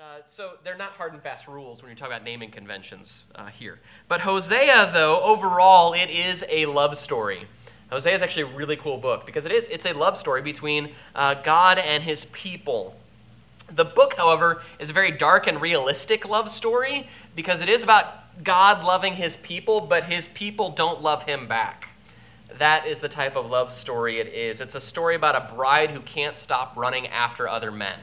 So they're not hard and fast rules when you're talking about naming conventions here. But Hosea, though, overall, it is a love story. Hosea is actually a really cool book because it's a love story between God and his people. The book, however, is a very dark and realistic love story because it is about God loving his people, but his people don't love him back. That is the type of love story it is. It's a story about a bride who can't stop running after other men.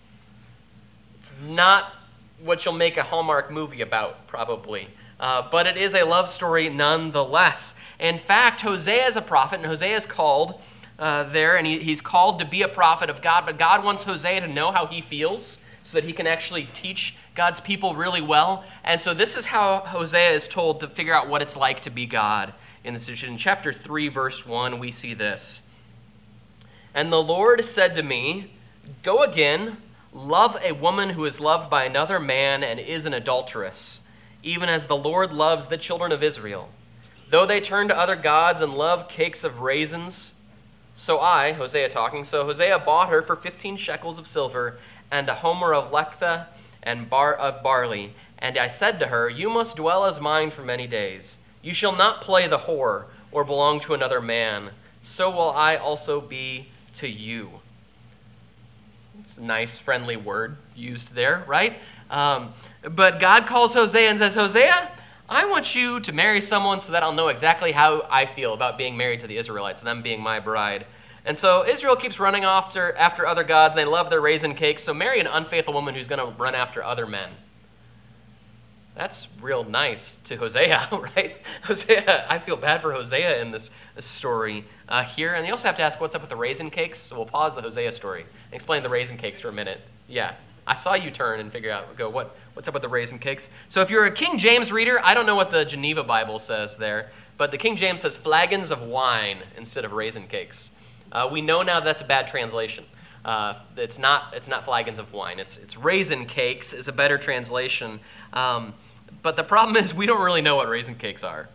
It's not what you'll make a Hallmark movie about, probably. But it is a love story nonetheless. In fact, Hosea is a prophet, and Hosea is called there, and he's called to be a prophet of God, but God wants Hosea to know how he feels so that he can actually teach God's people really well. And so this is how Hosea is told to figure out what it's like to be God in this situation. In chapter 3, verse 1, we see this. And the Lord said to me, "Go again, love a woman who is loved by another man and is an adulteress, even as the Lord loves the children of Israel. Though they turn to other gods and love cakes of raisins, so I," Hosea talking, "so Hosea bought her for 15 shekels of silver and a homer of lektha and of barley. And I said to her, you must dwell as mine for many days. You shall not play the whore or belong to another man. So will I also be to you." It's a nice, friendly word used there, right? But God calls Hosea and says, "Hosea, I want you to marry someone so that I'll know exactly how I feel about being married to the Israelites, them being my bride." And so Israel keeps running after other gods. They love their raisin cakes. So marry an unfaithful woman who's going to run after other men. That's real nice to Hosea, right? Hosea, I feel bad for Hosea in this story here. And you also have to ask, what's up with the raisin cakes? So we'll pause the Hosea story and explain the raisin cakes for a minute. Yeah, I saw you turn and what's up with the raisin cakes? So if you're a King James reader, I don't know what the Geneva Bible says there, but the King James says flagons of wine instead of raisin cakes. We know now that's a bad translation. It's not flagons of wine. It's raisin cakes is a better translation. But the problem is we don't really know what raisin cakes are.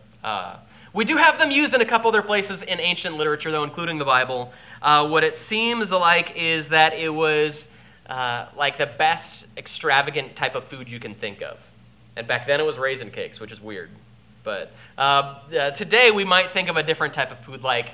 We do have them used in a couple other places in ancient literature, though, including the Bible. What it seems like is that it was like the best extravagant type of food you can think of. And back then it was raisin cakes, which is weird. But today we might think of a different type of food like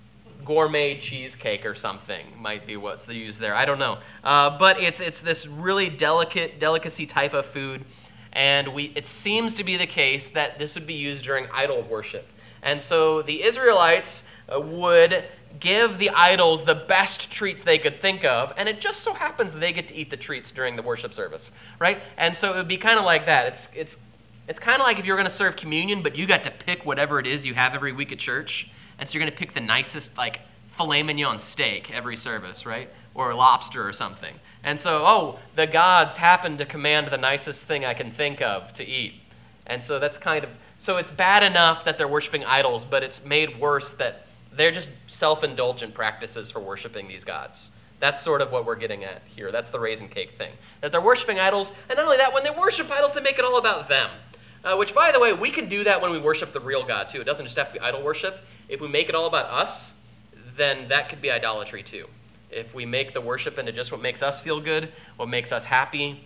gourmet cheesecake or something might be what's used there. I don't know. But it's this really delicacy type of food. And it seems to be the case that this would be used during idol worship. And so the Israelites would give the idols the best treats they could think of, and it just so happens they get to eat the treats during the worship service, right? And so it would be kind of like that. It's kind of like if you were going to serve communion, but you got to pick whatever it is you have every week at church, and so you're going to pick the nicest, like, filet mignon steak every service, right? Or lobster or something. And so, the gods happen to command the nicest thing I can think of to eat. And so so it's bad enough that they're worshiping idols, but it's made worse that they're just self-indulgent practices for worshiping these gods. That's sort of what we're getting at here. That's the raisin cake thing. That they're worshiping idols, and not only that, when they worship idols, they make it all about them. Which, by the way, we can do that when we worship the real God, too. It doesn't just have to be idol worship. If we make it all about us, then that could be idolatry, too. If we make the worship into just what makes us feel good, what makes us happy.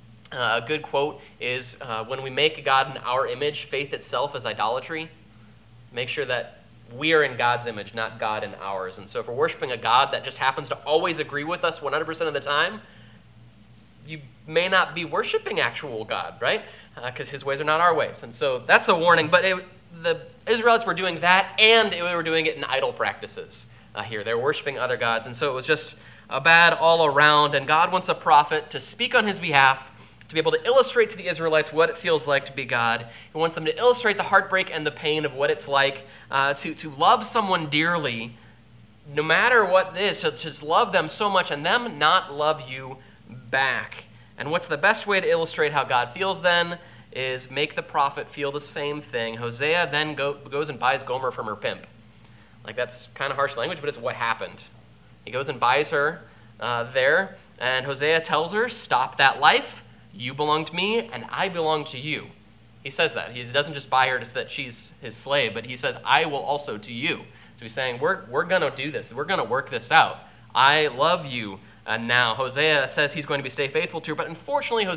A good quote is, when we make God in our image, faith itself is idolatry. Make sure that we are in God's image, not God in ours. And so if we're worshiping a God that just happens to always agree with us 100% of the time, you may not be worshiping actual God, right? Because his ways are not our ways. And so that's a warning. But the Israelites were doing that, and they were doing it in idol practices here. They were worshiping other gods. And so it was just bad all around. And God wants a prophet to speak on his behalf, to be able to illustrate to the Israelites what it feels like to be God. He wants them to illustrate the heartbreak and the pain of what it's like to love someone dearly, no matter what it is, to just love them so much and them not love you back. And what's the best way to illustrate how God feels then is make the prophet feel the same thing. Hosea then goes and buys Gomer from her pimp. Like, that's kind of harsh language, but it's what happened. He goes and buys her there, and Hosea tells her, stop that life. You belong to me, and I belong to you. He says that. He doesn't just buy her so that she's his slave, but he says, I will also to you. So he's saying, we're going to do this. We're going to work this out. I love you now. Hosea says he's going to stay faithful to her, but unfortunately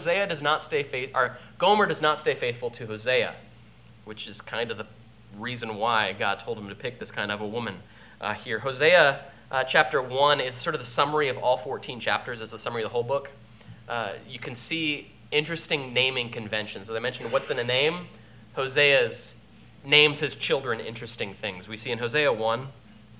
Gomer does not stay faithful to Hosea, which is kind of the reason why God told him to pick this kind of a woman here. Hosea chapter 1 is sort of the summary of all 14 chapters. It's the summary of the whole book. You can see interesting naming conventions. As I mentioned, what's in a name? Hosea names his children interesting things. We see in Hosea 1,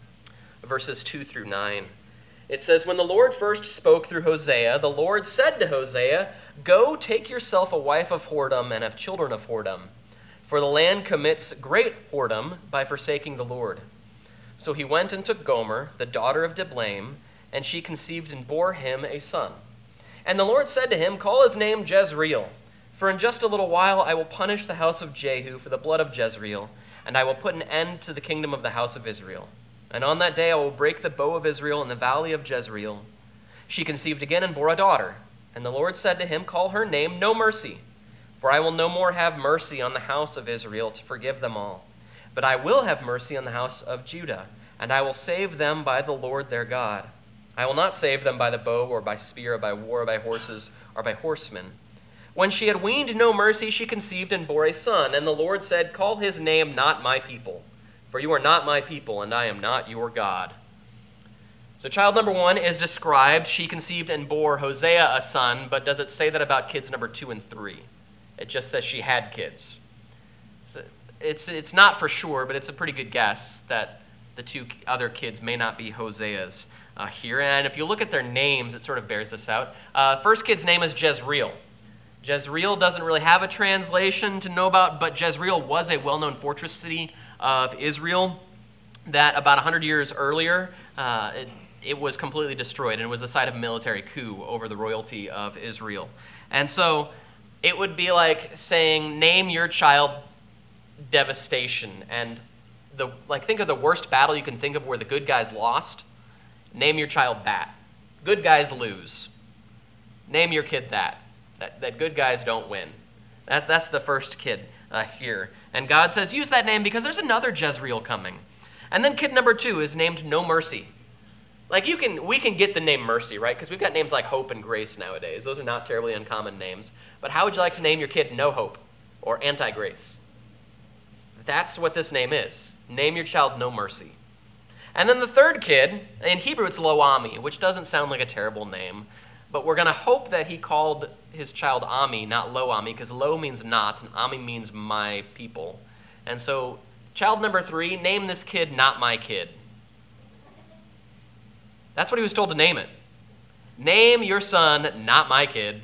verses 2 through 9. It says, "When the Lord first spoke through Hosea, the Lord said to Hosea, 'Go, take yourself a wife of whoredom and have children of whoredom, for the land commits great whoredom by forsaking the Lord.' So he went and took Gomer, the daughter of Diblaim, and she conceived and bore him a son. And the Lord said to him, 'Call his name Jezreel, for in just a little while I will punish the house of Jehu for the blood of Jezreel, and I will put an end to the kingdom of the house of Israel. And on that day I will break the bow of Israel in the valley of Jezreel.' She conceived again and bore a daughter. And the Lord said to him, 'Call her name No Mercy, for I will no more have mercy on the house of Israel to forgive them all. But I will have mercy on the house of Judah, and I will save them by the Lord their God. I will not save them by the bow or by spear or by war or by horses or by horsemen.' When she had weaned No Mercy, she conceived and bore a son. And the Lord said, 'Call his name Not My People, for you are not my people, and I am not your God.'" So child number 1 is described. She conceived and bore Hosea a son, but does it say that about kids number 2 and 3? It just says she had kids. So it's not for sure, but it's a pretty good guess that the 2 other kids may not be Hosea's here. And if you look at their names, it sort of bears this out. First kid's name is Jezreel. Jezreel doesn't really have a translation to know about, but Jezreel was a well-known fortress city of Israel that about 100 years earlier, it was completely destroyed, and it was the site of a military coup over the royalty of Israel. And so it would be like saying, name your child Devastation. And think of the worst battle you can think of where the good guys lost. Name your child that. Good guys lose. Name your kid that good guys don't win. That's the first kid here. And God says, use that name because there's another Jezreel coming. And then kid number 2 is named No Mercy. We can get the name Mercy, right? Because we've got names like Hope and Grace nowadays. Those are not terribly uncommon names. But how would you like to name your kid No Hope or Anti-Grace? That's what this name is. Name your child No Mercy. And then the third kid, in Hebrew it's Lo Ami, which doesn't sound like a terrible name. But we're going to hope that he called his child Ami, not Lo Ami, because Lo means not, and Ami means my people. And so, child number 3, name this kid Not My Kid. That's what he was told to name it. Name your son Not My Kid.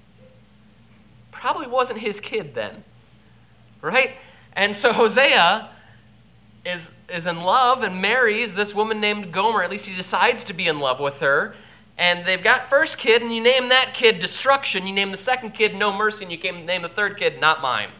Probably wasn't his kid then, right? And so Hosea is in love and marries this woman named Gomer. At least he decides to be in love with her. And they've got first kid, and you name that kid Destruction. You name the second kid No Mercy, and you name the third kid Not Mine.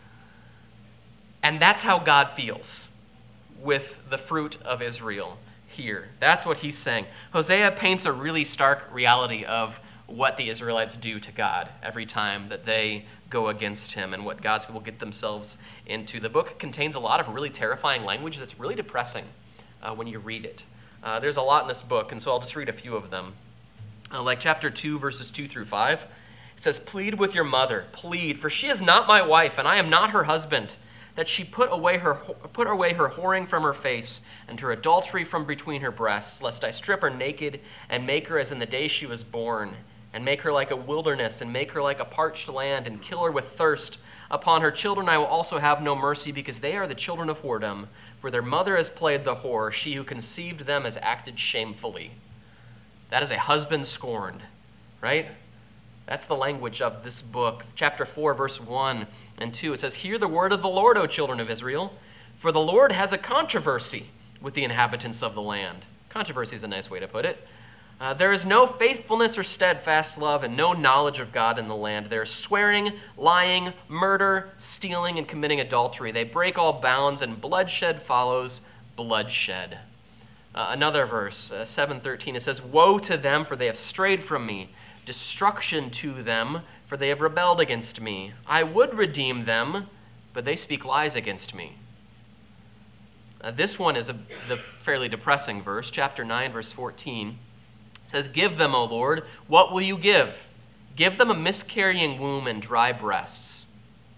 And that's how God feels with the fruit of Israel here. That's what he's saying. Hosea paints a really stark reality of what the Israelites do to God every time that they go against him and what God's people get themselves into. The book contains a lot of really terrifying language that's really depressing when you read it. There's a lot in this book, and so I'll just read a few of them. Like chapter 2, verses 2 through 5. It says, "Plead with your mother, plead, for she is not my wife, and I am not her husband, that she put away her whoring from her face, and her adultery from between her breasts, lest I strip her naked, and make her as in the day she was born, and make her like a wilderness, and make her like a parched land, and kill her with thirst. Upon her children I will also have no mercy, because they are the children of whoredom, for their mother has played the whore, she who conceived them has acted shamefully." That is a husband scorned, right? That's the language of this book. Chapter 4, verse 1 and 2, it says, "Hear the word of the Lord, O children of Israel, for the Lord has a controversy with the inhabitants of the land." Controversy is a nice way to put it. "There is no faithfulness or steadfast love and no knowledge of God in the land. There is swearing, lying, murder, stealing, and committing adultery. They break all bounds, and bloodshed follows bloodshed." Another verse, 7:13, it says, "Woe to them, for they have strayed from me. Destruction to them, for they have rebelled against me. I would redeem them, but they speak lies against me." This one is the fairly depressing verse, chapter 9, verse 14. It says, "Give them, O Lord, what will you give? Give them a miscarrying womb and dry breasts."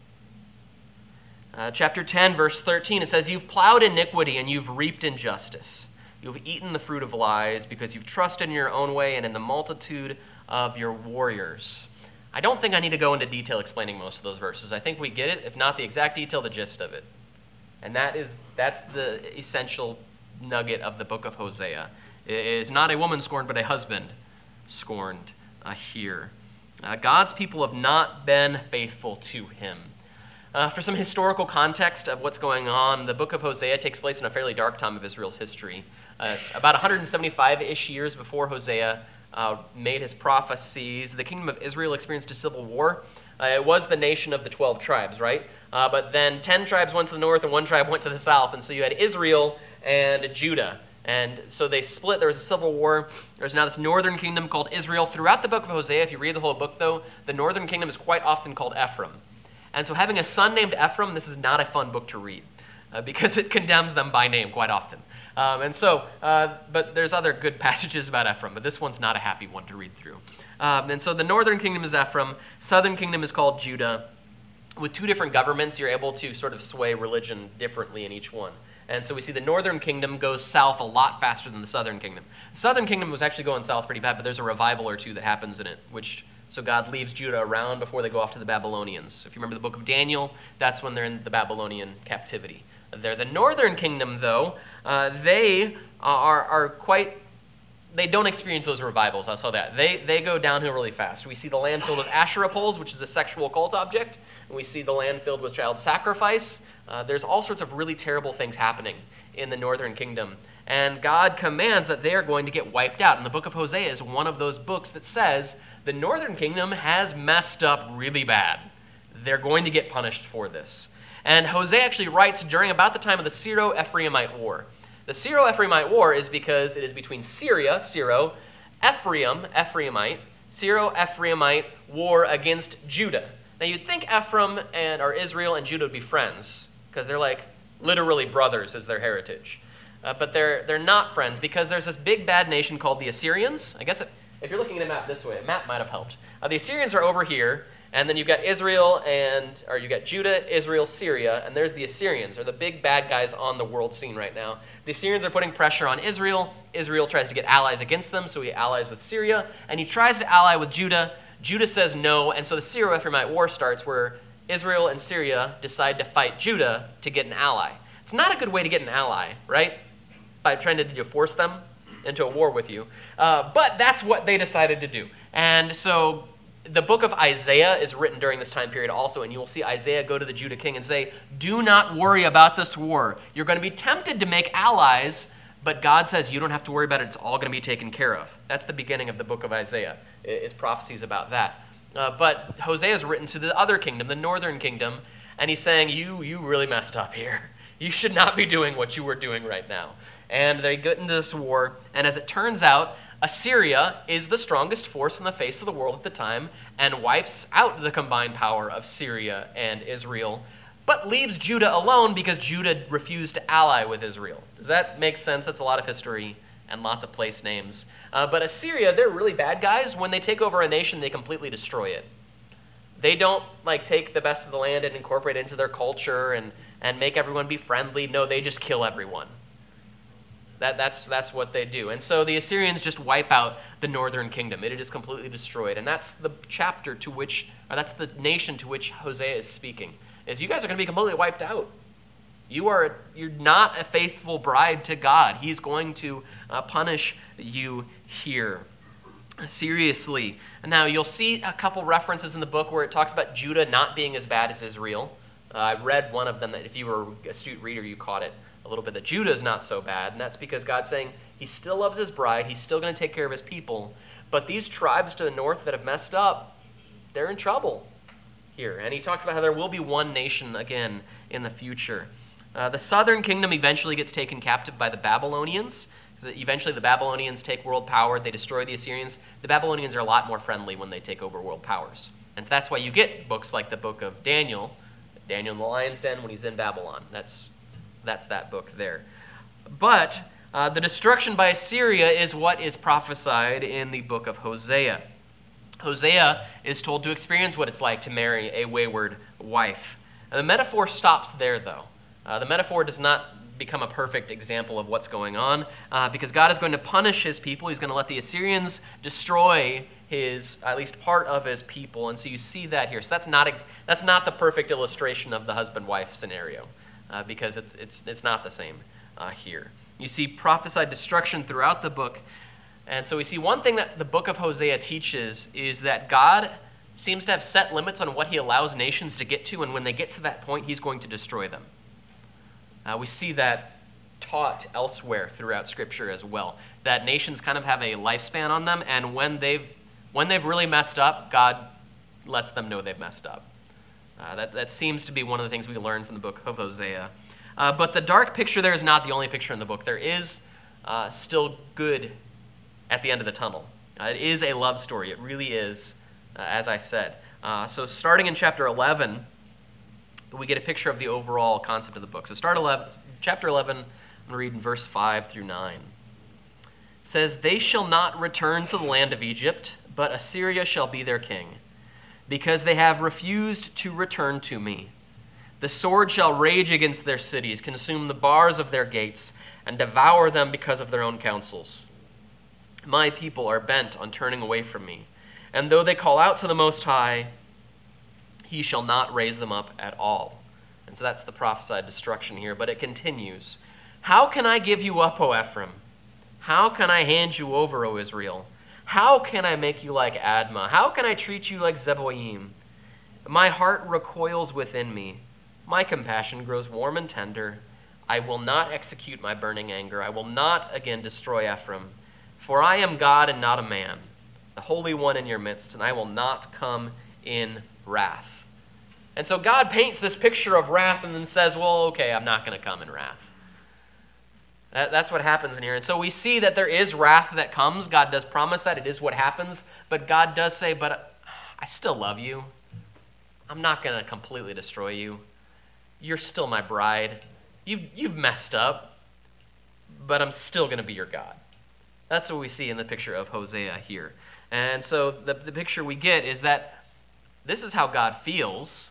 Chapter 10, verse 13, it says, "You've plowed iniquity and you've reaped injustice. You've eaten the fruit of lies because you've trusted in your own way and in the multitude of your warriors." I don't think I need to go into detail explaining most of those verses. I think we get it, if not the exact detail, the gist of it. And that's the essential nugget of the book of Hosea. It is not a woman scorned, but a husband scorned here. God's people have not been faithful to him. For some historical context of what's going on, the book of Hosea takes place in a fairly dark time of Israel's history. It's about 175-ish years before Hosea made his prophecies. The kingdom of Israel experienced a civil war. It was the nation of the 12 tribes, right? But then 10 tribes went to the north and 1 tribe went to the south. And so you had Israel and Judah. And so they split. There was a civil war. There's now this northern kingdom called Israel. Throughout the book of Hosea, if you read the whole book, though, the northern kingdom is quite often called Ephraim. And so having a son named Ephraim, this is not a fun book to read because it condemns them by name quite often. But there's other good passages about Ephraim, but this one's not a happy one to read through. And so the northern kingdom is Ephraim. Southern kingdom is called Judah. With 2 different governments, you're able to sort of sway religion differently in each one. And so we see the northern kingdom goes south a lot faster than the southern kingdom. The southern kingdom was actually going south pretty bad, but there's a revival or 2 that happens in it, so God leaves Judah around before they go off to the Babylonians. If you remember the book of Daniel, that's when they're in the Babylonian captivity. They're the northern kingdom, though. They don't experience those revivals. I saw that. They go downhill really fast. We see the land filled with Asherah poles, which is a sexual cult object. And we see the land filled with child sacrifice. There's all sorts of really terrible things happening in the northern kingdom. And God commands that they are going to get wiped out. And the book of Hosea is one of those books that says the northern kingdom has messed up really bad. They're going to get punished for this. And Hosea actually writes during about the time of the Syro-Ephraimite War. The Syro-Ephraimite War is because it is between Syria, Ephraimite, Syro-Ephraimite war against Judah. Now you'd think Ephraim or Israel and Judah would be friends because they're like literally brothers as their heritage. But they're not friends because there's this big bad nation called the Assyrians. I guess if you're looking at a map this way, a map might have helped. The Assyrians are over here, and then you've got you've got Judah, Israel, Syria, and there's the Assyrians. They're the big bad guys on the world scene right now. The Assyrians are putting pressure on Israel. Israel tries to get allies against them, so he allies with Syria, and he tries to ally with Judah. Judah says no, and so the Syro-Ephraimite War starts where Israel and Syria decide to fight Judah to get an ally. It's not a good way to get an ally, right? By trying to force them into a war with you. But that's what they decided to do. And so the book of Isaiah is written during this time period also, and you will see Isaiah go to the Judah king and say, "Do not worry about this war. You're going to be tempted to make allies, but God says you don't have to worry about it. It's all going to be taken care of." That's the beginning of the book of Isaiah, is prophecies about that. But Hosea is written to the other kingdom, the northern kingdom, and he's saying, you really messed up here. You should not be doing what you were doing right now. And they get into this war, and as it turns out, Assyria is the strongest force on the face of the world at the time and wipes out the combined power of Syria and Israel, but leaves Judah alone because Judah refused to ally with Israel. Does that make sense? That's a lot of history and lots of place names. But Assyria, they're really bad guys. When they take over a nation, they completely destroy it. They don't take the best of the land and incorporate it into their culture and make everyone be friendly. No, they just kill everyone. That's what they do. And so the Assyrians just wipe out the northern kingdom. It is completely destroyed. And that's the that's the nation to which Hosea is speaking, is you guys are going to be completely wiped out. You're not a faithful bride to God. He's going to punish you here. Seriously. Now, you'll see a couple references in the book where it talks about Judah not being as bad as Israel. I read one of them that if you were an astute reader, you caught it a little bit, that Judah is not so bad. And that's because God's saying he still loves his bride. He's still going to take care of his people. But these tribes to the north that have messed up, they're in trouble here. And he talks about how there will be one nation again in the future. The southern kingdom eventually gets taken captive by the Babylonians. Eventually the Babylonians take world power. They destroy the Assyrians. The Babylonians are a lot more friendly when they take over world powers. And so that's why you get books like the book of Daniel in the lion's den when he's in Babylon. That's that book there. But The destruction by Assyria is what is prophesied in the book of Hosea. Hosea is told to experience what it's like to marry a wayward wife. And the metaphor stops there, though. The metaphor does not become a perfect example of what's going on because God is going to punish his people. He's going to let the Assyrians destroy at least part of his people. And so you see that here. So that's not the perfect illustration of the husband-wife scenario because it's not the same here. You see prophesied destruction throughout the book. And so we see one thing that the book of Hosea teaches is that God seems to have set limits on what he allows nations to get to, and when they get to that point, he's going to destroy them. We see that taught elsewhere throughout Scripture as well, that nations kind of have a lifespan on them, and when they've really messed up, God lets them know they've messed up. That seems to be one of the things we learn from the book of Hosea. But the dark picture there is not the only picture in the book. There is still good at the end of the tunnel. It is a love story. It really is, as I said. So starting in chapter 11, we get a picture of the overall concept of the book. So chapter 11, I'm going to read in verse 5 through 9. It says, "They shall not return to the land of Egypt, but Assyria shall be their king, because they have refused to return to me. The sword shall rage against their cities, consume the bars of their gates, and devour them because of their own counsels. My people are bent on turning away from me, and though they call out to the Most High, he shall not raise them up at all." And so that's the prophesied destruction here, but it continues. "How can I give you up, O Ephraim? How can I hand you over, O Israel? How can I make you like Admah? How can I treat you like Zeboim? My heart recoils within me. My compassion grows warm and tender. I will not execute my burning anger. I will not again destroy Ephraim. For I am God and not a man, the Holy One in your midst, and I will not come in wrath." And so God paints this picture of wrath and then says, well, okay, I'm not going to come in wrath. That's what happens in here. And so we see that there is wrath that comes. God does promise that. It is what happens. But God does say, but I still love you. I'm not going to completely destroy you. You're still my bride. You've messed up, but I'm still going to be your God. That's what we see in the picture of Hosea here. And so the picture we get is that this is how God feels,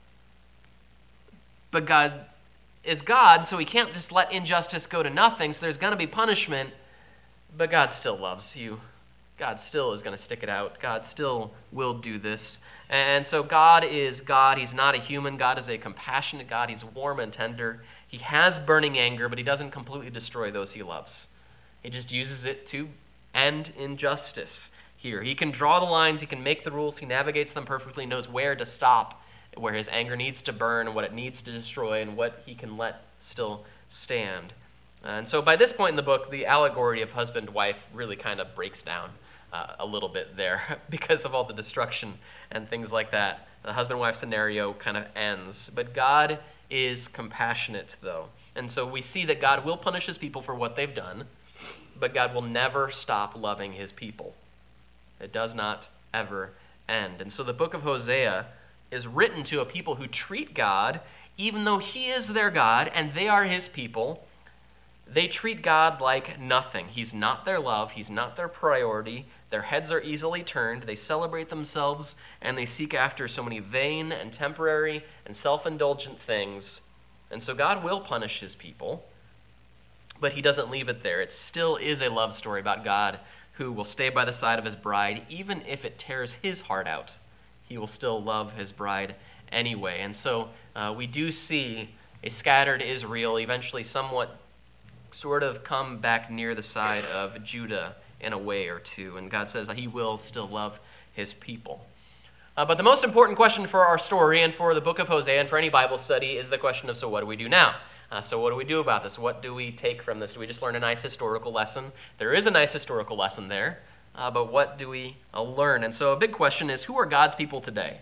but God is God, so he can't just let injustice go to nothing, so there's going to be punishment, but God still loves you. God still is going to stick it out. God still will do this. And so God is God. He's not a human. God is a compassionate God. He's warm and tender. He has burning anger, but he doesn't completely destroy those he loves. He just uses it to end injustice here. He can draw the lines. He can make the rules. He navigates them perfectly, knows where to stop, where his anger needs to burn, what it needs to destroy, and what he can let still stand. And so by this point in the book, the allegory of husband-wife really kind of breaks down a little bit there because of all the destruction and things like that. The husband-wife scenario kind of ends. But God is compassionate, though. And so we see that God will punish his people for what they've done, but God will never stop loving his people. It does not ever end. And so the book of Hosea is written to a people who treat God, even though he is their God and they are his people, they treat God like nothing. He's not their love. He's not their priority. Their heads are easily turned. They celebrate themselves, and they seek after so many vain and temporary and self-indulgent things. And so God will punish his people, but he doesn't leave it there. It still is a love story about God who will stay by the side of his bride, even if it tears his heart out. He will still love his bride anyway. And so we do see a scattered Israel eventually somewhat sort of come back near the side of Judah in a way or two. And God says he will still love his people. But the most important question for our story and for the book of Hosea and for any Bible study is the question of, so what do we do now? So what do we do about this? What do we take from this? Do we just learn a nice historical lesson? There is a nice historical lesson there, but what do we learn? And so a big question is, who are God's people today?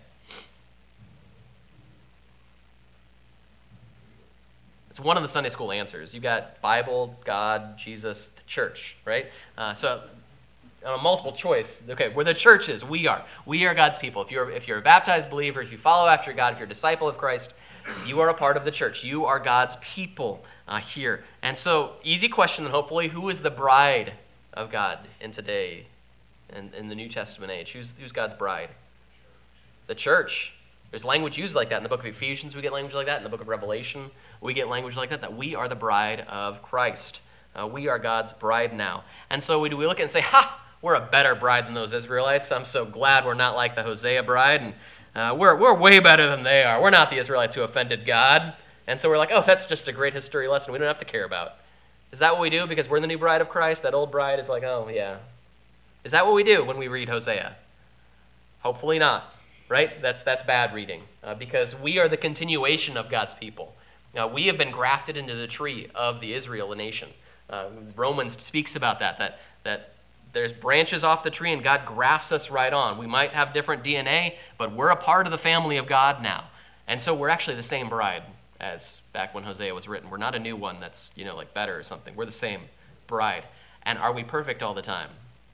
It's one of the Sunday school answers. You got Bible, God, Jesus, the church, right? So multiple choice. Okay, we're the churches. We are God's people. If you're a baptized believer, if you follow after God, if you're a disciple of Christ, you are a part of the church. You are God's people here. And so, easy question, then hopefully, who is the bride of God in today, and in the New Testament age? Who's God's bride? The church. There's language used like that in the book of Ephesians. We get language like that in the book of Revelation. We get language like that we are the bride of Christ. We are God's bride now. And so we look at it and say, ha, we're a better bride than those Israelites. I'm so glad we're not like the Hosea bride, and we're way better than they are. We're not the Israelites who offended God. And so we're like, oh, that's just a great history lesson we don't have to care about. Is that what we do because we're the new bride of Christ? That old bride is like, oh, yeah. Is that what we do when we read Hosea? Hopefully not, right? That's bad reading because we are the continuation of God's people. We have been grafted into the tree of the Israel nation. Romans speaks about that there's branches off the tree and God grafts us right on. We might have different DNA, but we're a part of the family of God now. And so we're actually the same bride as back when Hosea was written. We're not a new one that's, like better or something. We're the same bride. And are we perfect all the time?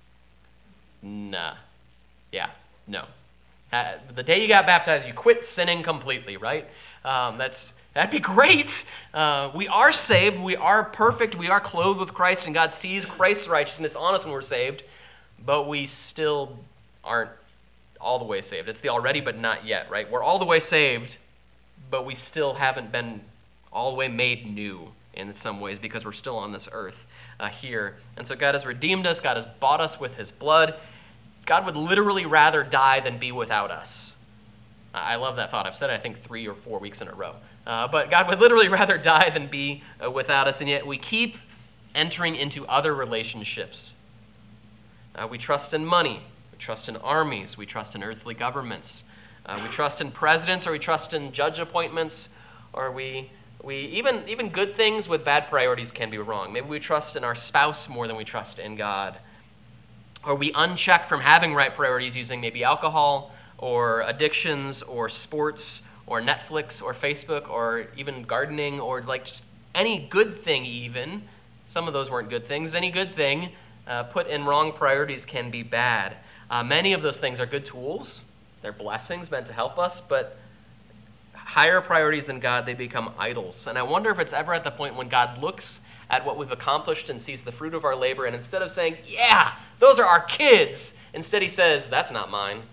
Nah. Yeah, no. The day you got baptized, you quit sinning completely, right? That'd be great. We are saved. We are perfect. We are clothed with Christ, and God sees Christ's righteousness on us when we're saved, but we still aren't all the way saved. It's the already but not yet, right? We're all the way saved, but we still haven't been all the way made new in some ways because we're still on this earth here. And so God has redeemed us. God has bought us with his blood. God would literally rather die than be without us. I love that thought. I've said it, I think, 3 or 4 weeks in a row. But God would literally rather die than be without us, and yet we keep entering into other relationships. We trust in money. We trust in armies. We trust in earthly governments. We trust in presidents, or we trust in judge appointments, or we even good things with bad priorities can be wrong. Maybe we trust in our spouse more than we trust in God. Or we uncheck from having right priorities using maybe alcohol or addictions or sports or Netflix or Facebook or even gardening or like just any good thing even. Some of those weren't good things. Any good thing put in wrong priorities can be bad. Many of those things are good tools. They're blessings meant to help us, but higher priorities than God, they become idols. And I wonder if it's ever at the point when God looks at what we've accomplished and sees the fruit of our labor, and instead of saying, yeah, those are our kids, instead he says, that's not mine.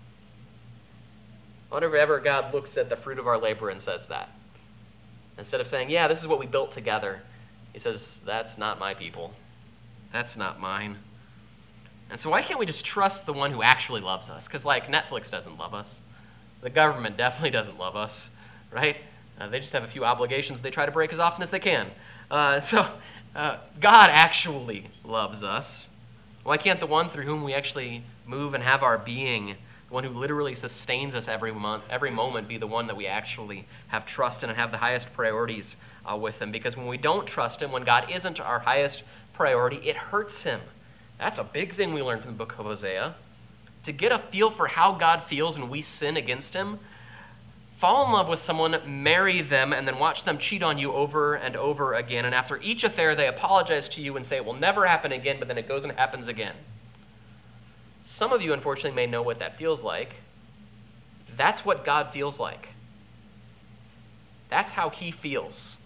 I wonder if ever God looks at the fruit of our labor and says that. Instead of saying, yeah, this is what we built together, he says, that's not my people. That's not mine. And so why can't we just trust the one who actually loves us? Because like Netflix doesn't love us. The government definitely doesn't love us, right? They just have a few obligations they try to break as often as they can. So God actually loves us. Why can't the one through whom we actually move and have our being, the one who literally sustains us every moment, be the one that we actually have trust in and have the highest priorities with him? Because when we don't trust him, when God isn't our highest priority, it hurts him. That's a big thing we learn from the book of Hosea. To get a feel for how God feels when we sin against him, fall in love with someone, marry them, and then watch them cheat on you over and over again. And after each affair, they apologize to you and say it will never happen again, but then it goes and happens again. Some of you, unfortunately, may know what that feels like. That's what God feels like. That's how he feels.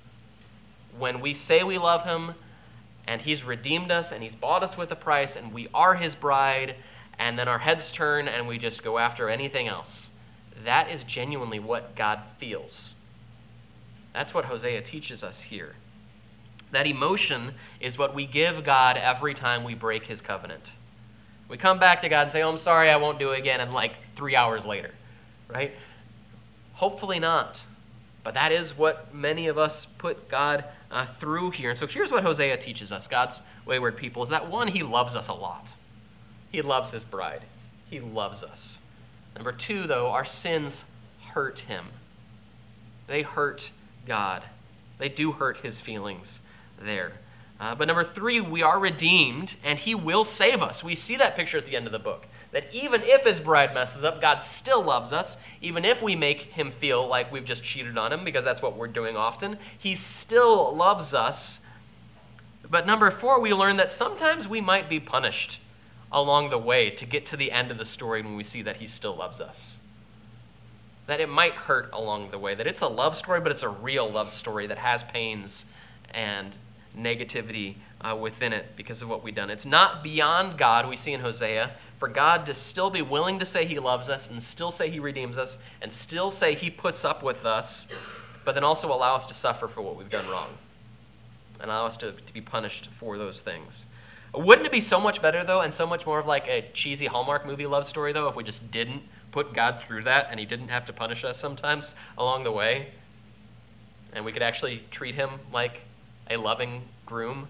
When we say we love him, and he's redeemed us, and he's bought us with a price, and we are his bride, and then our heads turn, and we just go after anything else. That is genuinely what God feels. That's what Hosea teaches us here. That emotion is what we give God every time we break his covenant. We come back to God and say, oh, I'm sorry, I won't do it again, and like 3 hours later, right? Hopefully not. But that is what many of us put God through here. And so here's what Hosea teaches us, God's wayward people, is that one, he loves us a lot. He loves his bride. He loves us. Number two, though, our sins hurt him. They hurt God. They do hurt his feelings there. But number three, we are redeemed, and he will save us. We see that picture at the end of the book, that even if his bride messes up, God still loves us. Even if we make him feel like we've just cheated on him, because that's what we're doing often, he still loves us. But number four, we learn that sometimes we might be punished along the way to get to the end of the story when we see that he still loves us. That it might hurt along the way, that it's a love story, but it's a real love story that has pains and negativity within it because of what we've done. It's not beyond God, we see in Hosea, for God to still be willing to say he loves us and still say he redeems us and still say he puts up with us, but then also allow us to suffer for what we've done wrong and allow us to be punished for those things. Wouldn't it be so much better, though, and so much more of like a cheesy Hallmark movie love story, though, if we just didn't put God through that and he didn't have to punish us sometimes along the way, and we could actually treat him like a loving groom?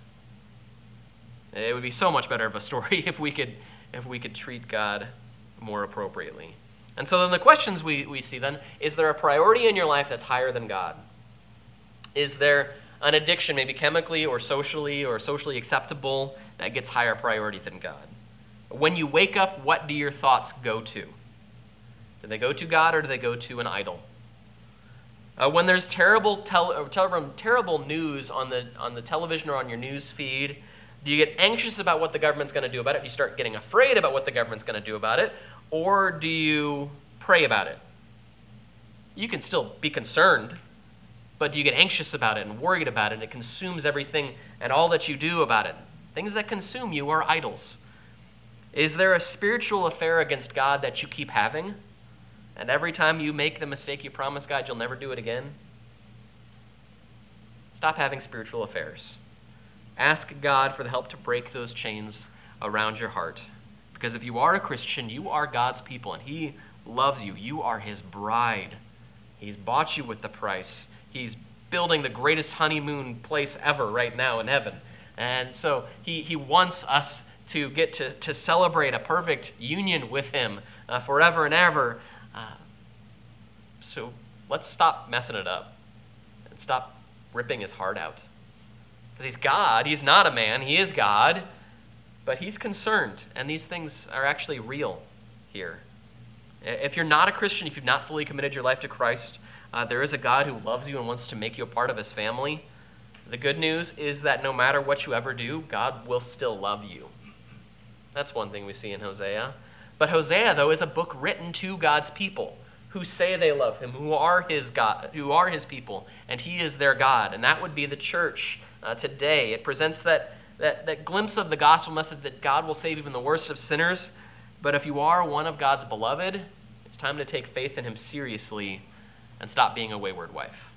It would be so much better of a story if we could treat God more appropriately. And so then the questions we see then, is there a priority in your life that's higher than God? Is there an addiction, maybe chemically or socially acceptable, that gets higher priority than God? When you wake up, what do your thoughts go to? Do they go to God or do they go to an idol? When there's terrible news on the television or on your news feed, do you get anxious about what the government's going to do about it? Do you start getting afraid about what the government's going to do about it? Or do you pray about it? You can still be concerned, but do you get anxious about it and worried about it, and it consumes everything and all that you do about it? Things that consume you are idols. Is there a spiritual affair against God that you keep having? And every time you make the mistake you promise God, you'll never do it again? Stop having spiritual affairs. Ask God for the help to break those chains around your heart. Because if you are a Christian, you are God's people, and he loves you. You are his bride. He's bought you with the price. He's building the greatest honeymoon place ever right now in heaven. And so he wants us to get to celebrate a perfect union with him forever and ever. So let's stop messing it up and stop ripping his heart out. Because he's God. He's not a man. He is God. But he's concerned. And these things are actually real here. If you're not a Christian, if you've not fully committed your life to Christ, there is a God who loves you and wants to make you a part of his family. The good news is that no matter what you ever do, God will still love you. That's one thing we see in Hosea. But Hosea, though, is a book written to God's people who say they love him, who are his God, who are his people, and he is their God. And that would be the church today. It presents that glimpse of the gospel message that God will save even the worst of sinners. But if you are one of God's beloved, it's time to take faith in him seriously and stop being a wayward wife.